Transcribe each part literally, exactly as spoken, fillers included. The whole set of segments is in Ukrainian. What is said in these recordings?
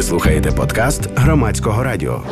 Ви слухаєте подкаст Громадського радіо.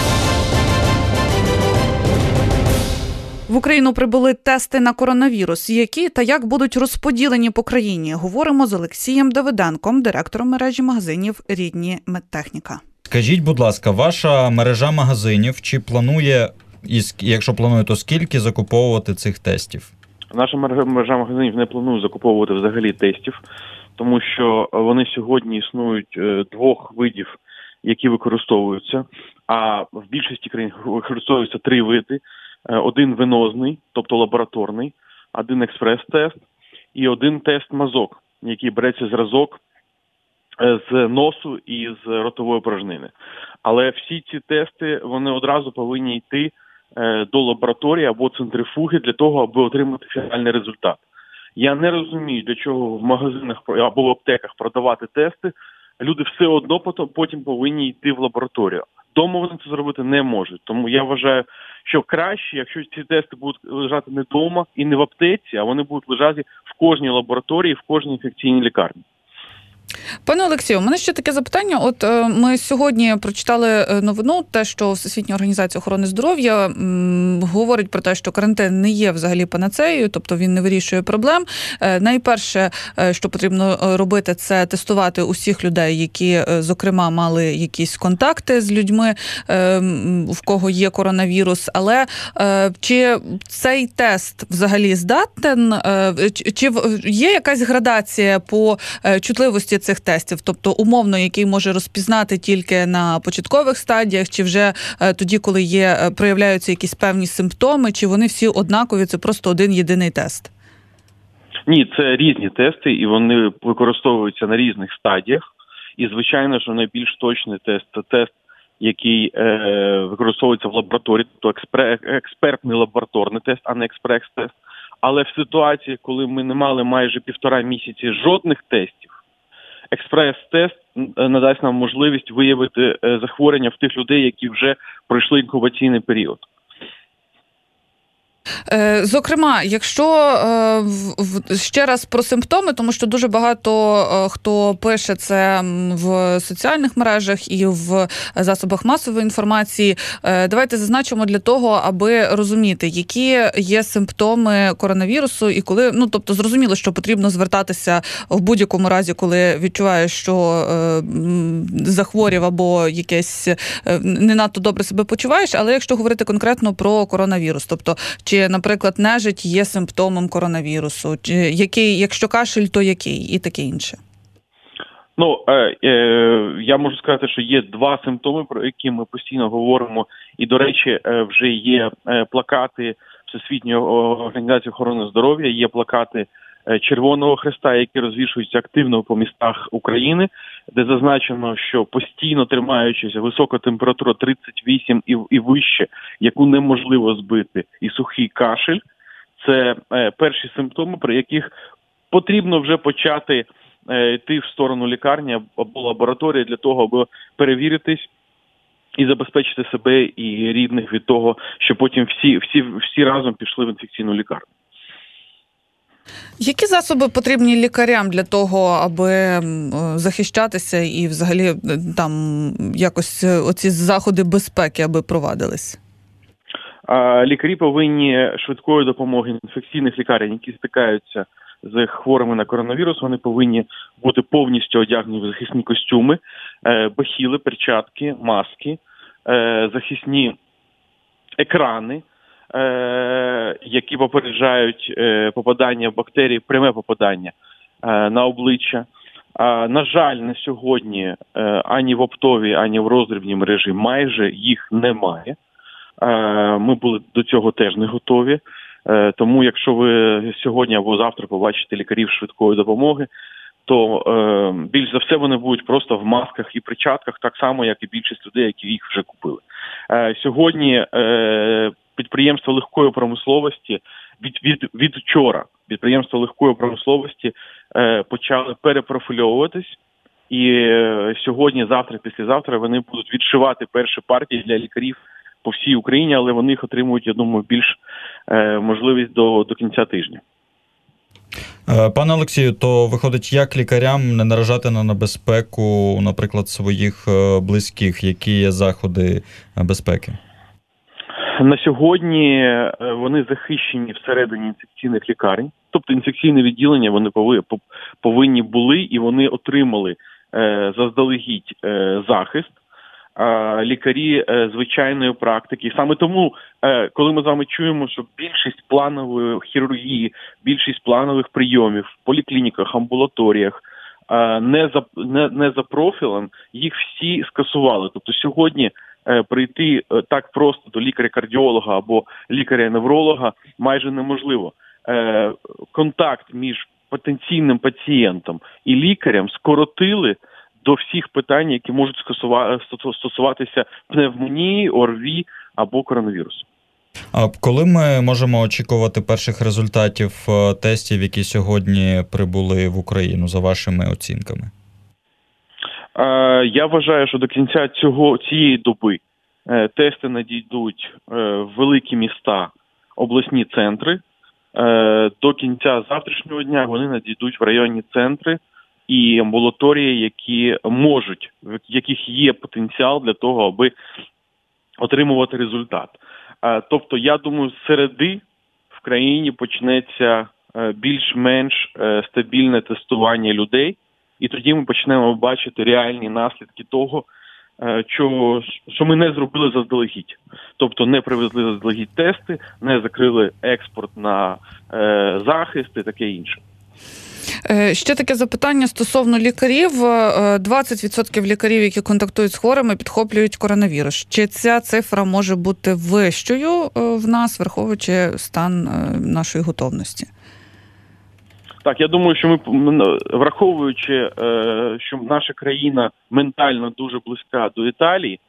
В Україну прибули тести на коронавірус. Які та як будуть розподілені по країні? Говоримо з Олексієм Давиденком, директором мережі магазинів «Рідні медтехніка». Скажіть, будь ласка, ваша мережа магазинів чи планує, і якщо планує, то скільки закуповувати цих тестів? Наша мережа магазинів не планує закуповувати взагалі тестів, тому що вони сьогодні існують двох видів, які використовуються, а в більшості країн використовуються три види. Один венозний, тобто лабораторний, один експрес-тест і один тест-мазок, який береться зразок з носу і з ротової порожнини. Але всі ці тести, вони одразу повинні йти до лабораторії або центрифуги для того, аби отримати фінальний результат. Я не розумію, для чого в магазинах або в аптеках продавати тести. Люди все одно потім повинні йти в лабораторію. Дома вони це зробити не можуть. Тому я вважаю, що краще, якщо ці тести будуть лежати не вдома і не в аптеці, а вони будуть лежати в кожній лабораторії, в кожній інфекційній лікарні. Пане Олексію, у мене ще таке запитання. От ми сьогодні прочитали новину, те, що Всесвітня організація охорони здоров'я м, говорить про те, що карантин не є взагалі панацеєю, тобто він не вирішує проблем. Е, найперше, що потрібно робити, це тестувати усіх людей, які, зокрема, мали якісь контакти з людьми, е, в кого є коронавірус. Але е, чи цей тест взагалі здатен, е, чи, чи є якась градація по е, чутливості цих тестів, тобто умовно, який може розпізнати тільки на початкових стадіях, чи вже е, тоді, коли є, проявляються якісь певні симптоми, чи вони всі однакові, це просто один єдиний тест? Ні, це різні тести, і вони використовуються на різних стадіях. І, звичайно, що найбільш точний тест – це тест, який е, використовується в лабораторії, тобто експер, експертний лабораторний тест, а не експрес-тест. Але в ситуації, коли ми не мали майже півтора місяці жодних тестів, експрес-тест надасть нам можливість виявити захворювання в тих людей, які вже пройшли інкубаційний період. Зокрема, якщо ще раз про симптоми, тому що дуже багато хто пише це в соціальних мережах і в засобах масової інформації, давайте зазначимо для того, аби розуміти, які є симптоми коронавірусу і коли, ну, тобто зрозуміло, що потрібно звертатися в будь-якому разі, коли відчуваєш, що захворів або якесь не надто добре себе почуваєш, але якщо говорити конкретно про коронавірус, тобто чи Чи, наприклад, нежить є симптомом коронавірусу? Чи який, якщо кашель, то який? І таке інше. Ну, е, е, я можу сказати, що є два симптоми, про які ми постійно говоримо. І, до речі, е, вже є е, плакати Всесвітньої організації охорони здоров'я, є плакати е, Червоного Хреста, які розвішуються активно по містах України, де зазначено, що постійно тримаючись висока температура тридцять вісім і, і вище, яку неможливо збити, і сухий кашель, це е, перші симптоми, при яких потрібно вже почати е, йти в сторону лікарні або лабораторії для того, аби перевіритись і забезпечити себе і рідних від того, що потім всі, всі, всі разом пішли в інфекційну лікарню. Які засоби потрібні лікарям для того, аби захищатися і взагалі там якось оці заходи безпеки аби провадились? Лікарі повинні швидкої допомоги інфекційних лікарень, які стикаються з хворими на коронавірус, вони повинні бути повністю одягнені в захисні костюми, бахіли, перчатки, маски, захисні екрани, які попереджають попадання бактерій, пряме попадання на обличчя. На жаль, на сьогодні ані в оптовій, ані в роздрібній мережі майже їх немає. Ми були до цього теж не готові. Тому якщо ви сьогодні або завтра побачите лікарів швидкої допомоги, то більш за все вони будуть просто в масках і перчатках, так само, як і більшість людей, які їх вже купили. Сьогодні підприємства легкої промисловості від, від, від вчора підприємства легкої промисловості е, почали перепрофільовуватись, і е, сьогодні, завтра, післязавтра вони будуть відшивати перші партії для лікарів по всій Україні, але вони їх отримують, я думаю, більш е, можливість до, до кінця тижня. Пане Олексію, то виходить, як лікарям не наражати на небезпеку, наприклад, своїх близьких? Які є заходи безпеки? На сьогодні вони захищені всередині інфекційних лікарень, тобто інфекційне відділення вони повинні були і вони отримали заздалегідь захист. Лікарі звичайної практики. Саме тому, коли ми з вами чуємо, що більшість планової хірургії, більшість планових прийомів в поліклініках, амбулаторіях не за, не, не за профілем, їх всі скасували. Тобто сьогодні прийти так просто до лікаря-кардіолога або лікаря-невролога майже неможливо. Контакт між потенційним пацієнтом і лікарем скоротили до всіх питань, які можуть стосуватися пневмонії, ОРВІ або коронавірусу. А коли ми можемо очікувати перших результатів тестів, які сьогодні прибули в Україну, за вашими оцінками? Я вважаю, що до кінця цього, цієї доби тести надійдуть в великі міста, обласні центри. До кінця завтрашнього дня вони надійдуть в районні центри і амбулаторії, які можуть, в яких є потенціал для того, аби отримувати результат. Тобто, я думаю, з середи в країні почнеться більш-менш стабільне тестування людей, і тоді ми почнемо бачити реальні наслідки того, що, що ми не зробили заздалегідь. Тобто не привезли заздалегідь тести, не закрили експорт на е, захист і таке інше. Ще таке запитання стосовно лікарів. двадцять відсотків лікарів, які контактують з хворими, підхоплюють коронавірус. Чи ця цифра може бути вищою в нас, враховуючи стан нашої готовності? Так, я думаю, що ми, враховуючи, що наша країна ментально дуже близька до Італії,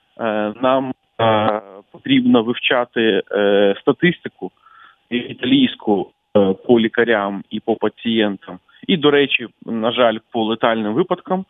нам потрібно вивчати статистику італійську по лікарям і по пацієнтам. І, до речі, на жаль, по летальним випадкам.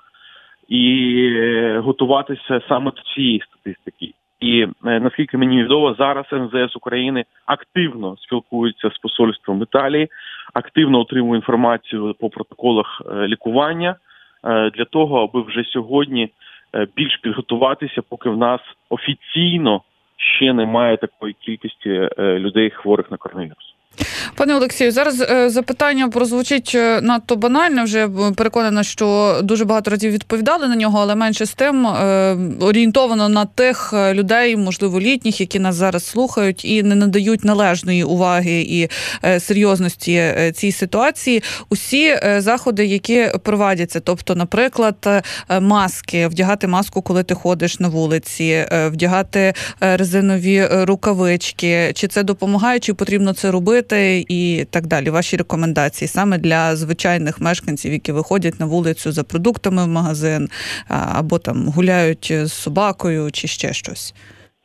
І готуватися саме до цієї статистики. І, наскільки мені відомо, зараз ем зе ес України активно спілкується з посольством Італії, активно отримує інформацію по протоколах лікування для того, аби вже сьогодні більш підготуватися, поки в нас офіційно ще немає такої кількості людей, хворих на коронавірус. Пане Олексію, зараз запитання прозвучить надто банально, вже переконана, що дуже багато разів відповідали на нього, але менше з тим орієнтовано на тих людей, можливо, літніх, які нас зараз слухають і не надають належної уваги і серйозності цій ситуації. Усі заходи, які проводяться, тобто, наприклад, маски, вдягати маску, коли ти ходиш на вулиці, вдягати резинові рукавички, чи це допомагає, чи потрібно це робити, і так далі. Ваші рекомендації саме для звичайних мешканців, які виходять на вулицю за продуктами в магазин, або там гуляють з собакою, чи ще щось.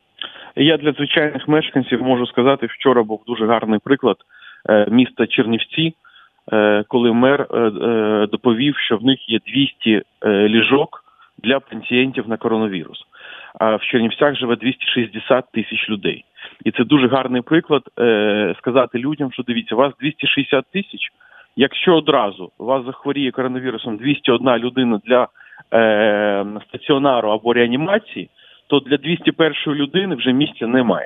Я для звичайних мешканців можу сказати, вчора був дуже гарний приклад міста Чернівці, коли мер доповів, що в них є двісті ліжок для пацієнтів на коронавірус. А в Чернівцях живе двісті шістдесят тисяч людей. І це дуже гарний приклад е, сказати людям, що дивіться, у вас двісті шістдесят тисяч, якщо одразу у вас захворіє коронавірусом двісті одна людина для е, стаціонару або реанімації, то для двісті першої людини вже місця немає.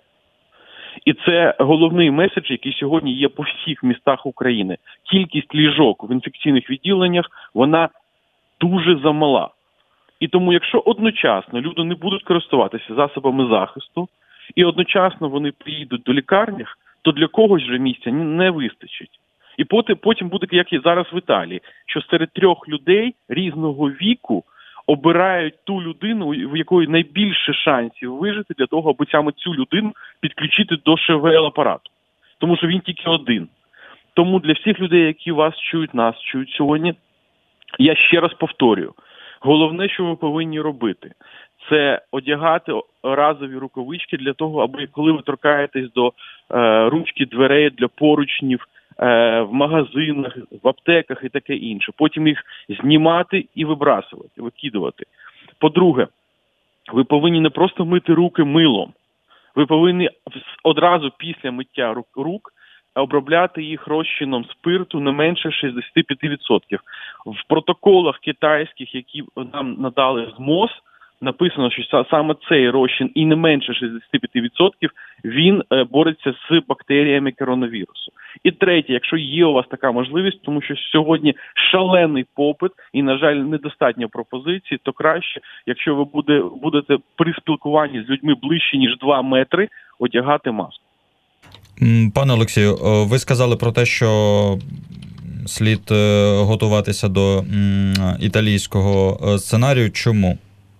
І це головний меседж, який сьогодні є по всіх містах України. Кількість ліжок в інфекційних відділеннях, вона дуже замала. І тому, якщо одночасно люди не будуть користуватися засобами захисту, і одночасно вони приїдуть до лікарнях, то для когось вже місця не вистачить. І потім буде, як і зараз в Італії, що серед трьох людей різного віку обирають ту людину, в якої найбільше шансів вижити для того, аби саме цю людину підключити до ше ве ел-апарату. Тому що він тільки один. Тому для всіх людей, які вас чують, нас чують сьогодні, я ще раз повторюю, головне, що ви повинні робити, це одягати разові рукавички для того, аби коли ви торкаєтесь до е, ручки дверей для поручнів, е, в магазинах, в аптеках і таке інше. Потім їх знімати і вибрасувати, викидувати. По-друге, ви повинні не просто мити руки милом. Ви повинні одразу після миття рук, рук обробляти їх розчином спирту не менше шістдесят п'ять відсотків. В протоколах китайських, які нам надали з МОЗ, написано, що саме цей розчин і не менше шістдесят п'ять відсотків він бореться з бактеріями коронавірусу. І третє, якщо є у вас така можливість, тому що сьогодні шалений попит і, на жаль, недостатньо пропозицій, то краще, якщо ви буде, будете при спілкуванні з людьми ближче, ніж два метри, одягати маску. Пане Олексію, ви сказали про те, що слід готуватися до італійського сценарію. Чому?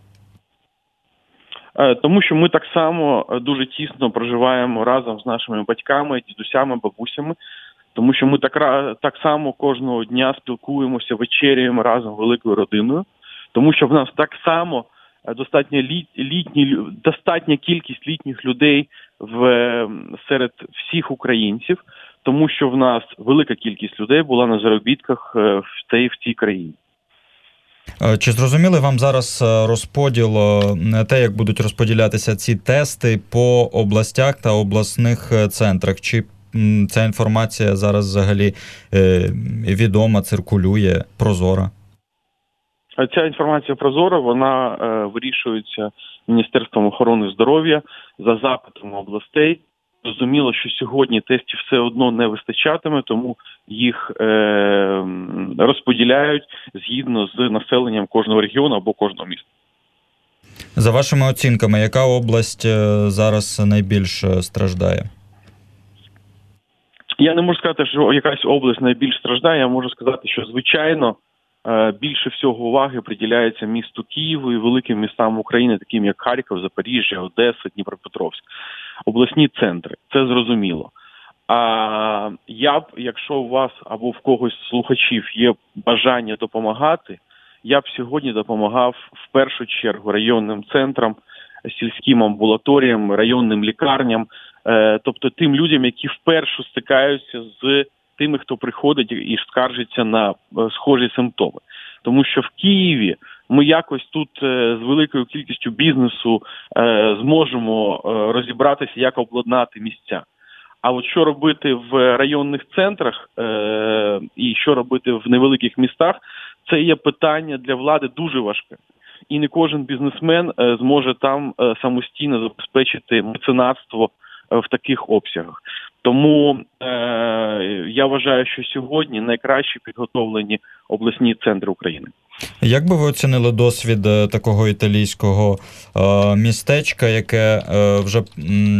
Тому що ми так само дуже тісно проживаємо разом з нашими батьками, дідусями, бабусями, тому що ми так, так само кожного дня спілкуємося, вечеряємо разом великою родиною, тому що в нас так само достатня, літ, літні, достатня кількість літніх людей в, серед всіх українців, тому що в нас велика кількість людей була на заробітках в цій, в цій країні. Чи зрозуміли вам зараз розподіл, те, як будуть розподілятися ці тести по областях та обласних центрах? Чи ця інформація зараз взагалі відома, циркулює, прозора? Ця інформація прозора, вона е, вирішується Міністерством охорони здоров'я за запитом областей. Зрозуміло, що сьогодні тестів все одно не вистачатиме, тому їх е, розподіляють згідно з населенням кожного регіону або кожного міста. За вашими оцінками, яка область зараз найбільш страждає? Я не можу сказати, що якась область найбільш страждає. Я можу сказати, що, звичайно, більше всього уваги приділяється місту Києву і великим містам України, таким як Харків, Запоріжжя, Одеса, Дніпропетровськ. Обласні центри. Це зрозуміло. А я б, якщо у вас або в когось з слухачів є бажання допомагати, я б сьогодні допомагав в першу чергу районним центрам, сільським амбулаторіям, районним лікарням, е, тобто тим людям, які вперше стикаються з тими, хто приходить і скаржиться на е, схожі симптоми. Тому що в Києві ми якось тут е, з великою кількістю бізнесу е, зможемо е, розібратися, як обладнати місця. А от що робити в районних центрах е, і що робити в невеликих містах, це є питання для влади дуже важке. І не кожен бізнесмен е, зможе там е, самостійно забезпечити меценатство е, в таких обсягах. Тому е, я вважаю, що сьогодні найкраще підготовлені обласні центри України. Як би ви оцінили досвід такого італійського е, містечка, яке е, вже е,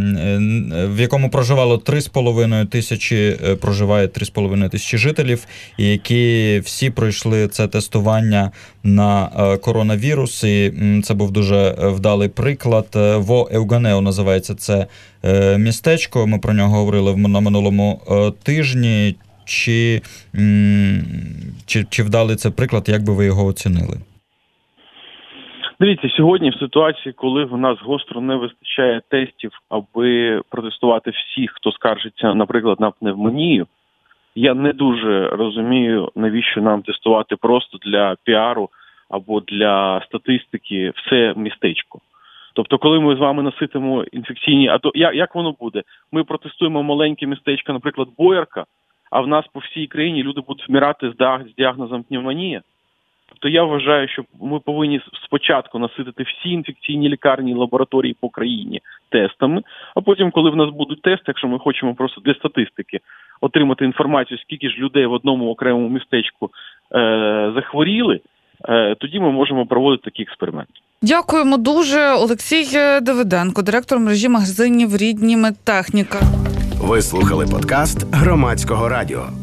в якому проживало три з половиною тисячі, проживає три з половиною тисячі жителів, і які всі пройшли це тестування на е, коронавірус, і м, це був дуже вдалий приклад. Во Евганео називається це е, містечко, ми про нього говорили в, на минулому е, тижні. Чи, чи, чи вдалий це приклад, як би ви його оцінили? Дивіться, сьогодні в ситуації, коли в нас гостро не вистачає тестів, аби протестувати всіх, хто скаржиться, наприклад, на пневмонію, я не дуже розумію, навіщо нам тестувати просто для піару або для статистики все містечко. Тобто, коли ми з вами наситимо інфекційні... А то як, як воно буде? Ми протестуємо маленьке містечко, наприклад, Боярка, а в нас по всій країні люди будуть вмирати з діагнозом пневмонія. Тобто я вважаю, що ми повинні спочатку наситити всі інфекційні лікарні і лабораторії по країні тестами, а потім, коли в нас будуть тести, якщо ми хочемо просто для статистики отримати інформацію, скільки ж людей в одному окремому містечку е- захворіли, е- тоді ми можемо проводити такі експерименти. Дякуємо дуже. Олексій Давиденко, директор мережі магазинів «Рідні Медтехніка». Ви слухали подкаст Громадського радіо.